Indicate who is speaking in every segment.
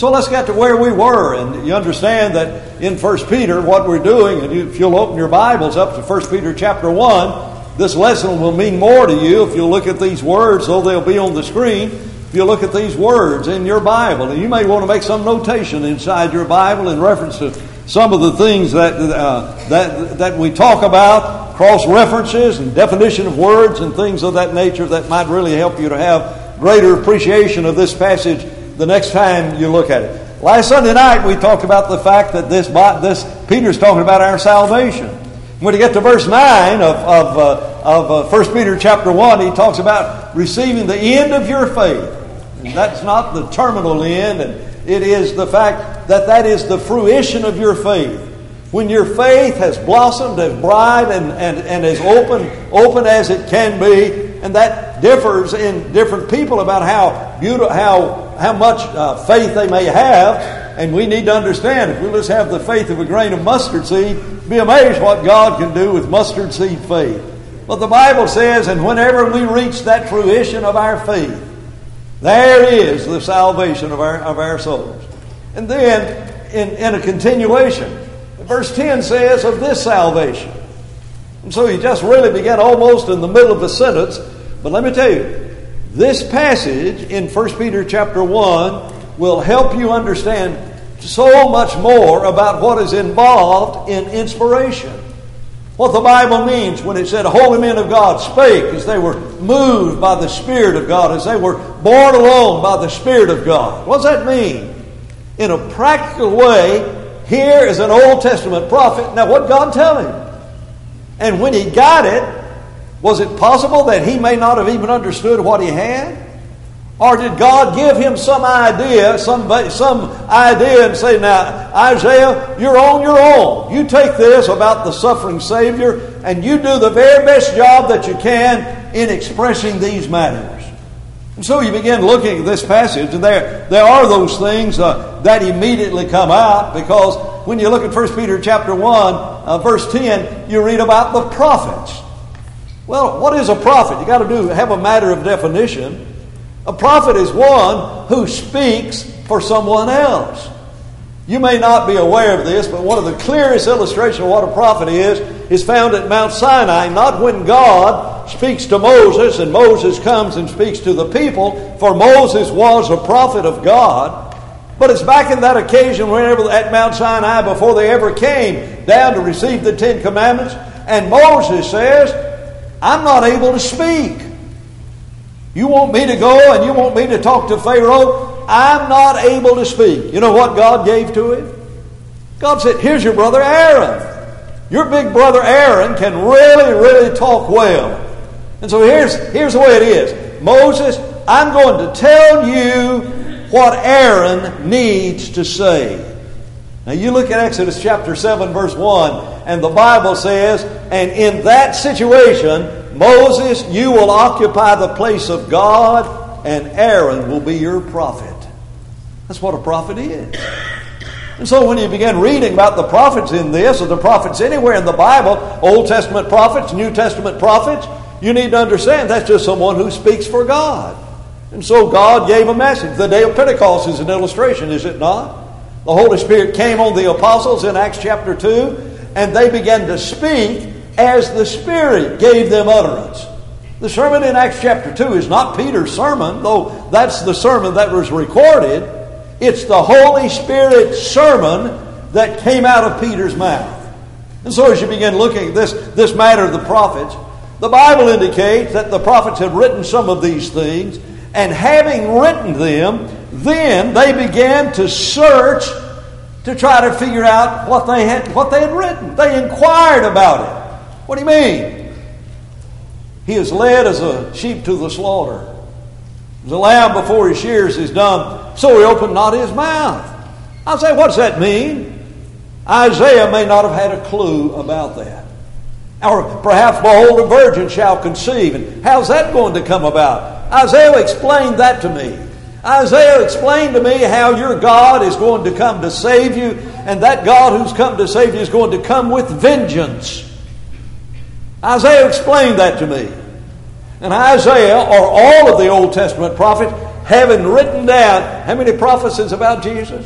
Speaker 1: So let's get to where we were. And you understand that in 1 Peter, what we're doing, and if you'll open your Bibles up to 1 Peter chapter 1, this lesson will mean more to you if you'll look at these words, though they'll be on the screen. If you look at these words in your Bible, and you may want to make some notation inside your Bible in reference to some of the things that we talk about, cross references and definition of words and things of that nature that might really help you to have greater appreciation of this passage the next time you look at it. Last Sunday night we talked about the fact that this Peter's talking about our salvation. When you get to verse 9 of 1 Peter chapter 1, he talks about receiving the end of your faith. And that's not the terminal end, and it is the fact that is the fruition of your faith. When your faith has blossomed as bright and as open as it can be, and that differs in different people about how much faith they may have, and we need to understand, if we just have the faith of a grain of mustard seed, be amazed what God can do with mustard seed faith. But the Bible says, and whenever we reach that fruition of our faith, there is the salvation of our souls. And then, in a continuation, verse 10 says of this salvation. And so he just really began almost in the middle of a sentence. But let me tell you, this passage in 1 Peter chapter 1 will help you understand so much more about what is involved in inspiration. What the Bible means when it said holy men of God spake as they were moved by the Spirit of God, as they were borne along by the Spirit of God. What does that mean? In a practical way, here is an Old Testament prophet. Now, what did God tell him? And when he got it, was it possible that he may not have even understood what he had? Or did God give him some idea and say, now, Isaiah, you're on your own. You take this about the suffering Savior and you do the very best job that you can in expressing these matters. And so you begin looking at this passage, and there are those things that immediately come out, because when you look at 1 Peter chapter 1, verse 10, you read about the prophets. Well, what is a prophet? You got to have a matter of definition. A prophet is one who speaks for someone else. You may not be aware of this, but one of the clearest illustrations of what a prophet is found at Mount Sinai, not when God speaks to Moses and Moses comes and speaks to the people, for Moses was a prophet of God, but it's back in that occasion whenever at Mount Sinai before they ever came down to receive the Ten Commandments, and Moses says, I'm not able to speak. You want me to go and you want me to talk to Pharaoh? I'm not able to speak. You know what God gave to him? God said, here's your brother Aaron. Your big brother Aaron can really, really talk well. And so here's the way it is. Moses, I'm going to tell you what Aaron needs to say. Now you look at Exodus chapter 7 verse 1, and the Bible says, and in that situation, Moses, you will occupy the place of God, and Aaron will be your prophet. That's what a prophet is. And so when you begin reading about the prophets in this, or the prophets anywhere in the Bible, Old Testament prophets, New Testament prophets, you need to understand that's just someone who speaks for God. And so God gave a message. The day of Pentecost is an illustration, is it not? The Holy Spirit came on the apostles in Acts chapter 2, and they began to speak as the Spirit gave them utterance. The sermon in Acts chapter 2 is not Peter's sermon, though that's the sermon that was recorded. It's the Holy Spirit's sermon that came out of Peter's mouth. And so as you begin looking at this matter of the prophets, the Bible indicates that the prophets had written some of these things, and having written them, then they began to search to try to figure out what they had written. They inquired about it. What do you mean? He is led as a sheep to the slaughter. As a lamb before his shears is dumb, so he opened not his mouth. I say, what does that mean? Isaiah may not have had a clue about that. Or perhaps, behold, a virgin shall conceive. And how's that going to come about? Isaiah explained that to me. Isaiah explained to me how your God is going to come to save you, and that God who's come to save you is going to come with vengeance. Isaiah explained that to me. And Isaiah, or all of the Old Testament prophets, having written down, how many prophecies about Jesus?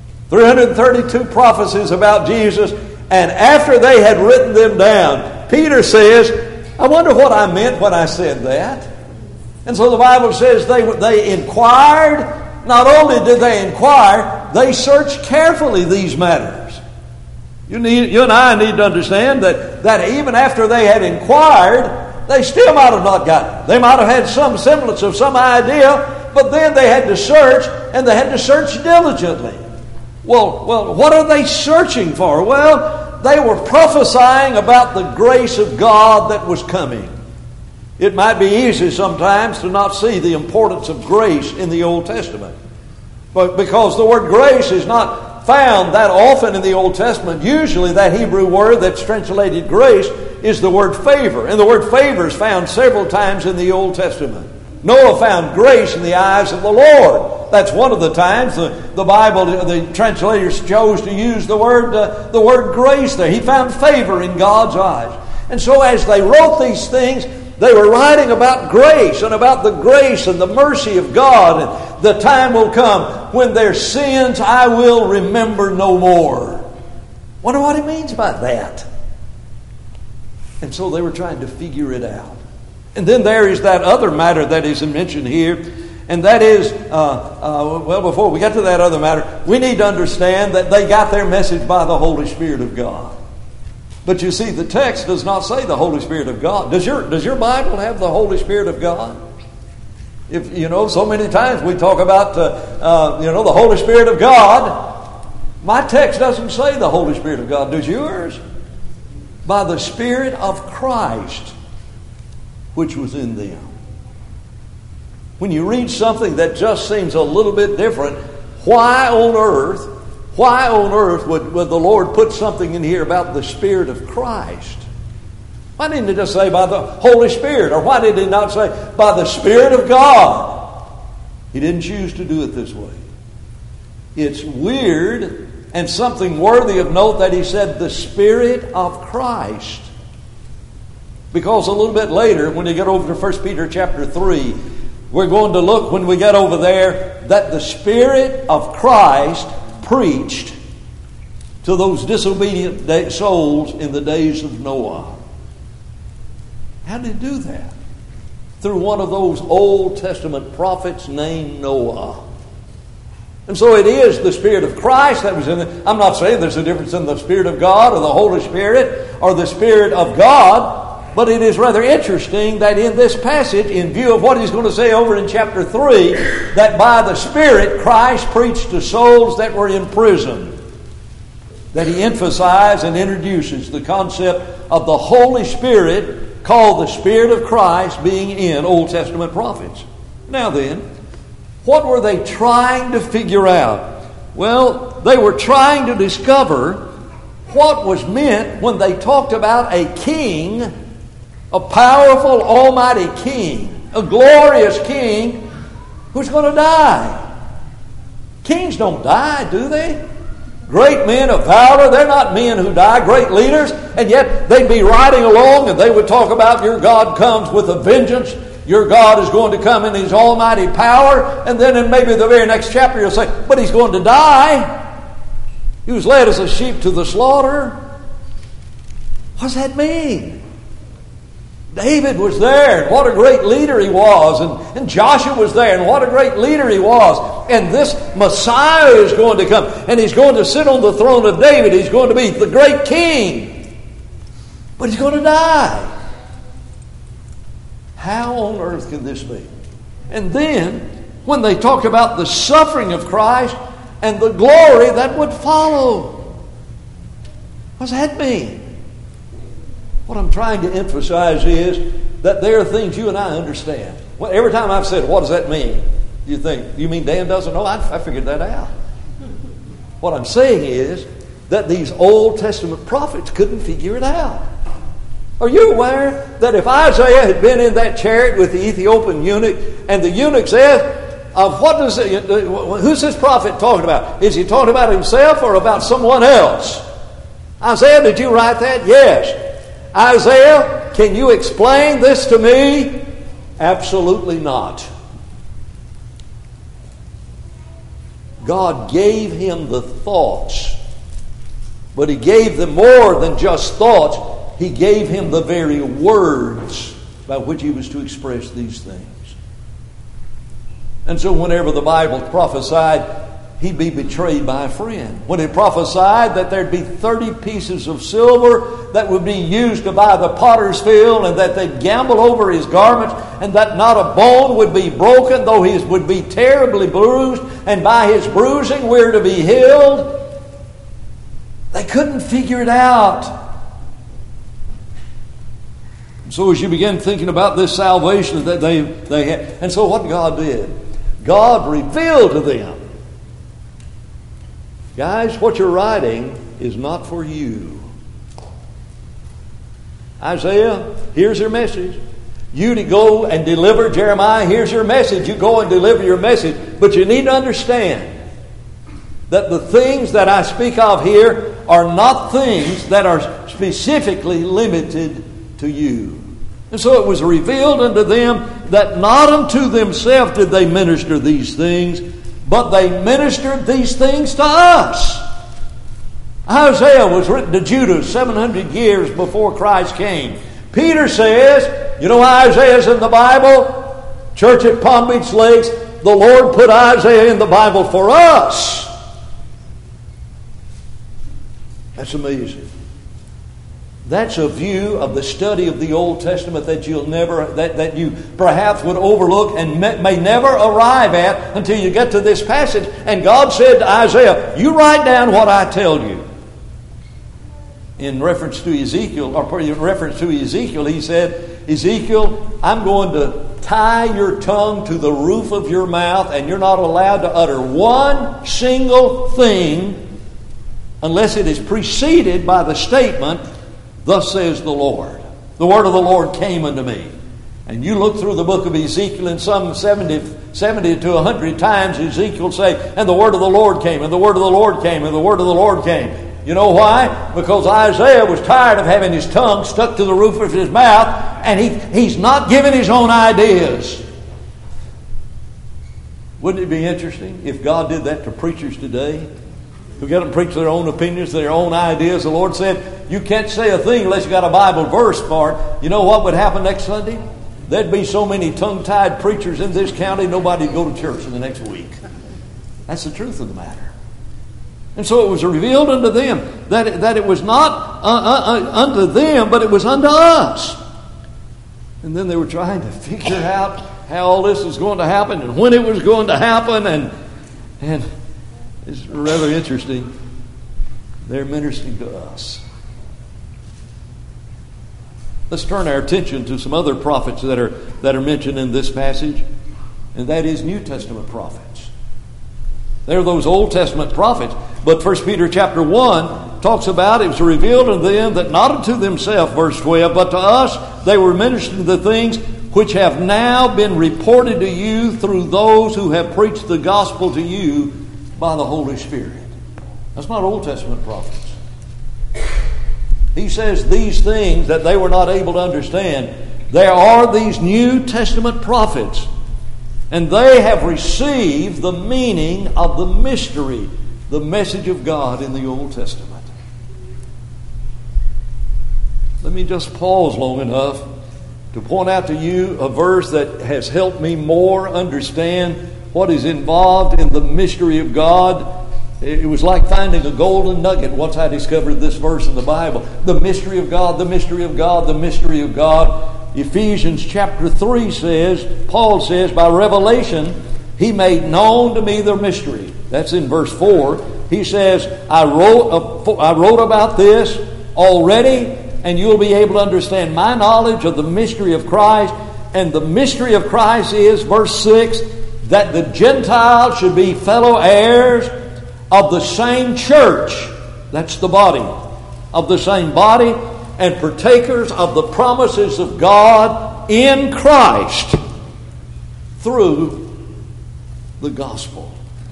Speaker 1: 332 prophecies about Jesus. And after they had written them down, Peter says, I wonder what I meant when I said that. And so the Bible says they inquired. Not only did they inquire, they searched carefully these matters. You and I need to understand that even after they had inquired, they still might have not gotten it. They might have had some semblance of some idea, but then they had to search, and they had to search diligently. Well, what are they searching for? Well, they were prophesying about the grace of God that was coming. It might be easy sometimes to not see the importance of grace in the Old Testament. But because the word grace is not found that often in the Old Testament, usually that Hebrew word that's translated grace is the word favor. And the word favor is found several times in the Old Testament. Noah found grace in the eyes of the Lord. That's one of the times the Bible, the translators chose to use the word grace there. He found favor in God's eyes. And so as they wrote these things, they were writing about grace and about the grace and the mercy of God. And the time will come when their sins I will remember no more. Wonder what he means by that. And so they were trying to figure it out. And then there is that other matter that is mentioned here. And that is, before we get to that other matter, we need to understand that they got their message by the Holy Spirit of God. But you see, the text does not say the Holy Spirit of God. Does your Bible have the Holy Spirit of God? If so many times we talk about the Holy Spirit of God. My text doesn't say the Holy Spirit of God. Does yours? By the Spirit of Christ, which was in them. When you read something that just seems a little bit different, why on earth would the Lord put something in here about the Spirit of Christ? Why didn't He just say by the Holy Spirit? Or why did He not say by the Spirit of God? He didn't choose to do it this way. It's weird and something worthy of note that He said the Spirit of Christ. Because a little bit later, when you get over to 1 Peter chapter 3, we're going to look, when we get over there, that the Spirit of Christ preached to those disobedient souls in the days of Noah. How did He do that? Through one of those Old Testament prophets named Noah. And so it is the Spirit of Christ that was in it. I'm not saying there's a difference in the Spirit of God or the Holy Spirit or the Spirit of God, but it is rather interesting that in this passage, in view of what he's going to say over in chapter 3, that by the Spirit Christ preached to souls that were in prison. That he emphasizes and introduces the concept of the Holy Spirit, called the Spirit of Christ, being in Old Testament prophets. Now then, what were they trying to figure out? Well, they were trying to discover what was meant when they talked about a king, a powerful, almighty king, a glorious king who's going to die. Kings don't die, do they? Great men of valor, they're not men who die, great leaders, and yet they'd be riding along and they would talk about your God comes with a vengeance, your God is going to come in His almighty power, and then in maybe the very next chapter you'll say, but He's going to die. He was led as a sheep to the slaughter. What does that mean? David was there, and what a great leader he was. And Joshua was there, and what a great leader he was. And this Messiah is going to come, and He's going to sit on the throne of David. He's going to be the great king. But He's going to die. How on earth can this be? And then, when they talk about the suffering of Christ and the glory that would follow, what does that mean? What I'm trying to emphasize is that there are things you and I understand. Well, every time I've said, what does that mean? You think, you mean Dan doesn't know? I figured that out. What I'm saying is that these Old Testament prophets couldn't figure it out. Are you aware that if Isaiah had been in that chariot with the Ethiopian eunuch, and the eunuch said, who's this prophet talking about? Is he talking about himself or about someone else? Isaiah, did you write that? Yes. Isaiah, can you explain this to me? Absolutely not. God gave him the thoughts. But he gave them more than just thoughts. He gave him the very words by which he was to express these things. And so whenever the Bible prophesied he'd be betrayed by a friend, when it prophesied that there'd be 30 pieces of silver that would be used to buy the potter's field, and that they'd gamble over his garments, and that not a bone would be broken, though he would be terribly bruised, and by his bruising we're to be healed, they couldn't figure it out. So as you begin thinking about this salvation that they had, and so what God did, God revealed to them, guys, what you're writing is not for you. Isaiah, here's your message. You to go and deliver. Jeremiah, here's your message. You go and deliver your message. But you need to understand that the things that I speak of here are not things that are specifically limited to you. And so it was revealed unto them that not unto themselves did they minister these things, but they ministered these things to us. Isaiah was written to Judah 700 years before Christ came. Peter says, you know Isaiah's in the Bible? Church at Palm Beach Lakes, the Lord put Isaiah in the Bible for us. That's amazing. That's a view of the study of the Old Testament that that you perhaps would overlook and may never arrive at until you get to this passage. And God said to Isaiah, you write down what I tell you. In reference to Ezekiel, he said, Ezekiel, I'm going to tie your tongue to the roof of your mouth, and you're not allowed to utter one single thing unless it is preceded by the statement, thus says the Lord. The word of the Lord came unto me. And you look through the book of Ezekiel, and some 70 to 100 times Ezekiel say, and the word of the Lord came, and the word of the Lord came, and the word of the Lord came. You know why? Because Isaiah was tired of having his tongue stuck to the roof of his mouth, and he's not giving his own ideas. Wouldn't it be interesting if God did that to preachers today? Who get them to preach their own opinions, their own ideas. The Lord said, you can't say a thing unless you got a Bible verse for it. You know what would happen next Sunday? There'd be so many tongue-tied preachers in this county, nobody'd go to church in the next week. That's the truth of the matter. And so it was revealed unto them that it was not unto them, but it was unto us. And then they were trying to figure out how all this was going to happen and when it was going to happen. And it's rather interesting. They're ministering to us. Let's turn our attention to some other prophets that are mentioned in this passage, and that is New Testament prophets. They're those Old Testament prophets. But 1 Peter chapter 1 talks about it was revealed unto them that not unto themselves, verse 12, but to us they were ministering the things which have now been reported to you through those who have preached the gospel to you by the Holy Spirit. That's not Old Testament prophets. He says these things that they were not able to understand. There are these New Testament prophets, and they have received the meaning of the mystery, the message of God in the Old Testament. Let me just pause long enough to point out to you a verse that has helped me more understand what is involved in the mystery of God. It was like finding a golden nugget once I discovered this verse in the Bible. The mystery of God, the mystery of God, the mystery of God. Ephesians chapter 3 says, Paul says, by revelation he made known to me the mystery. That's in verse 4. He says, I wrote about this already, and you'll be able to understand my knowledge of the mystery of Christ. And the mystery of Christ is, verse 6, that the Gentiles should be fellow heirs of the same church. That's the body. Of the same body, and partakers of the promises of God in Christ through the gospel.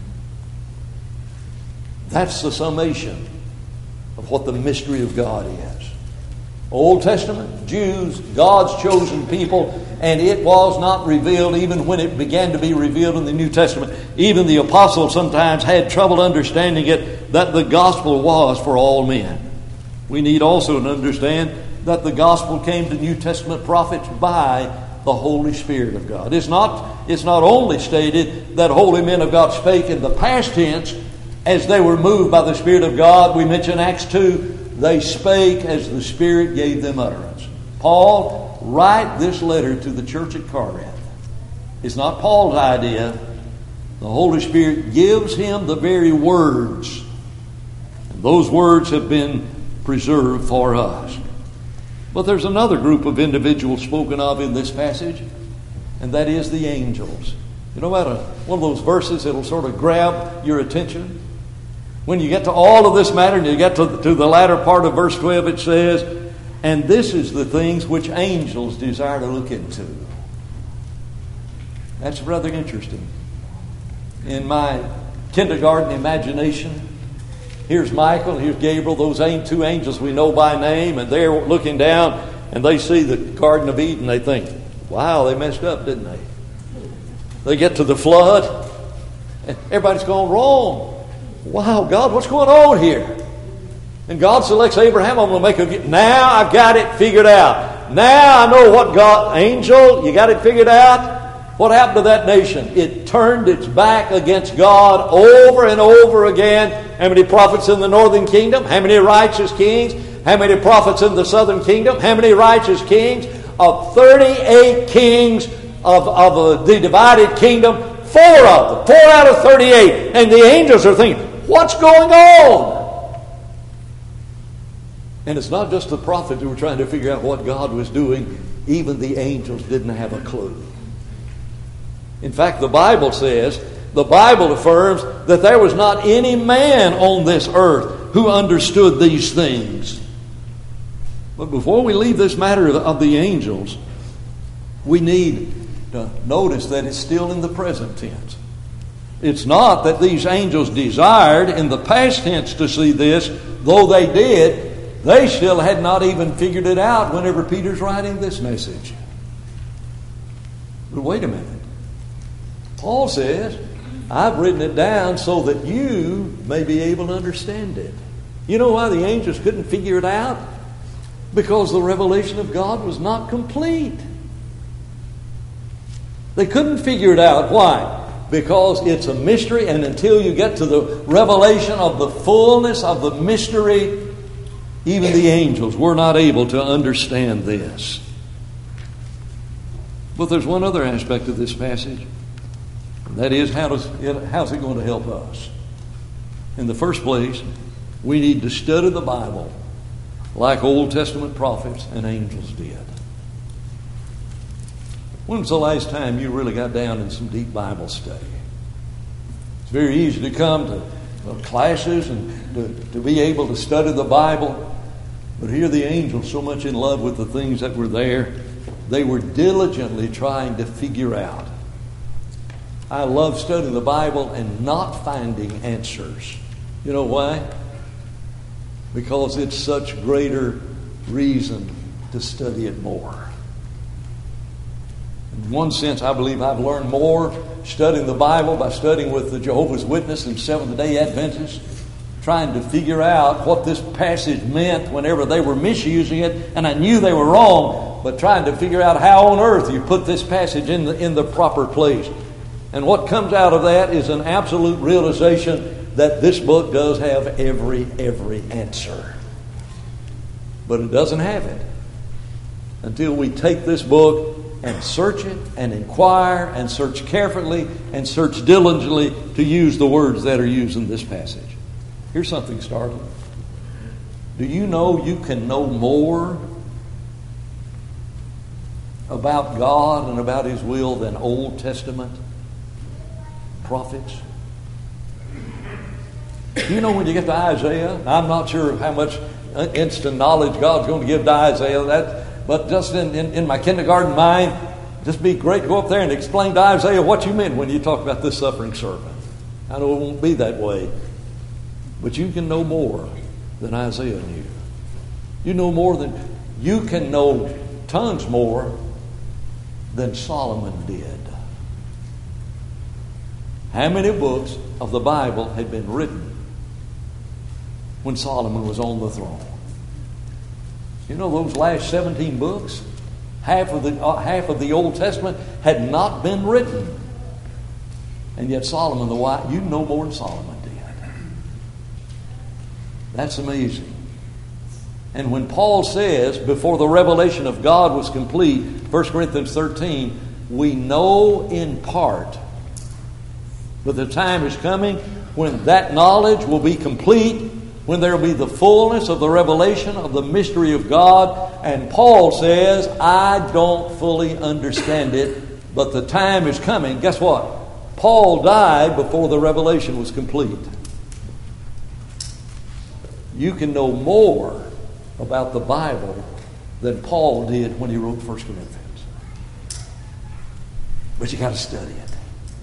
Speaker 1: That's the summation of what the mystery of God is. Old Testament, Jews, God's chosen people, and it was not revealed even when it began to be revealed in the New Testament. Even the apostles sometimes had trouble understanding it, that the gospel was for all men. We need also to understand that the gospel came to New Testament prophets by the Holy Spirit of God. It's not only stated that holy men of God spake in the past tense as they were moved by the Spirit of God. We mention Acts 2. They spake as the Spirit gave them utterance. Paul, write this letter to the church at Corinth. It's not Paul's idea. The Holy Spirit gives him the very words. And those words have been preserved for us. But there's another group of individuals spoken of in this passage, and that is the angels. You know about one of those verses that'll sort of grab your attention? When you get to all of this matter and you get to the latter part of verse 12, it says, and this is the things which angels desire to look into. That's rather interesting. In my kindergarten imagination, here's Michael, here's Gabriel, those two angels we know by name, and they're looking down and they see the Garden of Eden. They think, wow, they messed up, didn't they? They get to the flood and everybody's gone wrong. Wow, God, what's going on here? And God selects Abraham. I'm going to make now I've got it figured out. Now I know what God, angel, you got it figured out? What happened to that nation? It turned its back against God over and over again. How many prophets in the northern kingdom? How many righteous kings? How many prophets in the southern kingdom? How many righteous kings? Of 38 kings of the divided kingdom, 4 of them, 4 out of 38. And the angels are thinking, what's going on? And it's not just the prophets who were trying to figure out what God was doing. Even the angels didn't have a clue. In fact, the Bible affirms that there was not any man on this earth who understood these things. But before we leave this matter of the angels, we need to notice that it's still in the present tense. It's not that these angels desired in the past tense to see this, though they did. They still had not even figured it out whenever Peter's writing this message. But wait a minute. Paul says, I've written it down so that you may be able to understand it. You know why the angels couldn't figure it out? Because the revelation of God was not complete. They couldn't figure it out. Why? Because it's a mystery, and until you get to the revelation of the fullness of the mystery, even the angels were not able to understand this. But there's one other aspect of this passage. That is, how's it going to help us? In the first place, we need to study the Bible like Old Testament prophets and angels did. When's the last time you really got down in some deep Bible study? It's very easy to come to classes and to be able to study the Bible. But here the angels, so much in love with the things that were there, they were diligently trying to figure out. I love studying the Bible and not finding answers. You know why? Because it's such greater reason to study it more. In one sense, I believe I've learned more studying the Bible by studying with the Jehovah's Witnesses and Seventh-day Adventists, trying to figure out what this passage meant whenever they were misusing it, and I knew they were wrong, but trying to figure out how on earth you put this passage in the proper place. And what comes out of that is an absolute realization that this book does have every answer. But it doesn't have it until we take this book and search it and inquire and search carefully and search diligently to use the words that are used in this passage. Here's something startling. Do you know you can know more about God and about His will than Old Testament prophets? You know, when you get to Isaiah, I'm not sure how much instant knowledge God's going to give to Isaiah, but just in my kindergarten mind, just be great to go up there and explain to Isaiah what you meant when you talk about this suffering servant. I know it won't be that way, but you can know more than Isaiah knew. You can know tons more than Solomon did. How many books of the Bible had been written when Solomon was on the throne? You know, those last 17 books, half of the Old Testament had not been written. And yet Solomon the wise, you know more than Solomon did. That's amazing. And when Paul says, before the revelation of God was complete, 1 Corinthians 13, we know in part, but the time is coming when that knowledge will be complete, when there will be the fullness of the revelation of the mystery of God. And Paul says, I don't fully understand it, but the time is coming. Guess what? Paul died before the revelation was complete. You can know more about the Bible than Paul did when he wrote 1 Corinthians. But you got to study it.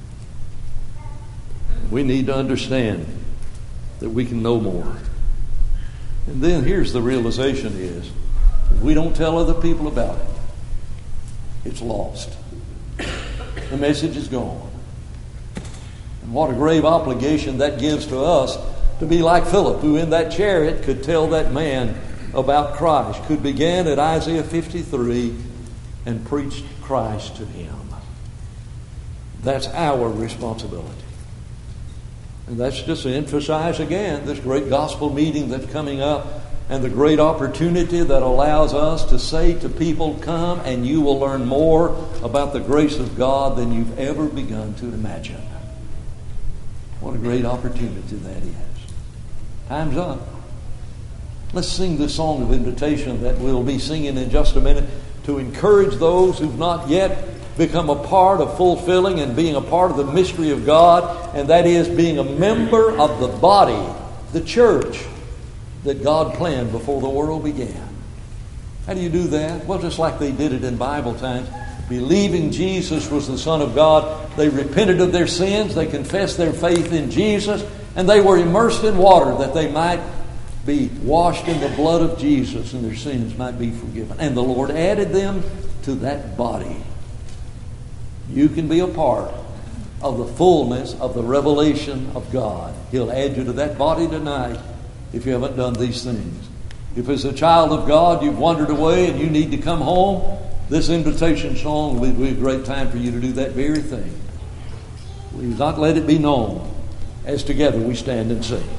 Speaker 1: We need to understand that we can know more. And then here's the realization is, if we don't tell other people about it, it's lost. The message is gone. And what a grave obligation that gives to us to be like Philip, who in that chariot could tell that man about Christ, could begin at Isaiah 53 and preach Christ to him. That's our responsibility. And that's just to emphasize again this great gospel meeting that's coming up and the great opportunity that allows us to say to people, come and you will learn more about the grace of God than you've ever begun to imagine. What a great opportunity that is. Time's up. Let's sing this song of invitation that we'll be singing in just a minute to encourage those who've not yet become a part of fulfilling and being a part of the mystery of God, and that is being a member of the body, the church, that God planned before the world began. How do you do that? Well, just like they did it in Bible times. Believing Jesus was the Son of God, they repented of their sins, they confessed their faith in Jesus, and they were immersed in water that they might be washed in the blood of Jesus and their sins might be forgiven. And the Lord added them to that body. You can be a part of the fullness of the revelation of God. He'll add you to that body tonight if you haven't done these things. If as a child of God you've wandered away and you need to come home, this invitation song will be a great time for you to do that very thing. Will you not let it be known as together we stand and sing.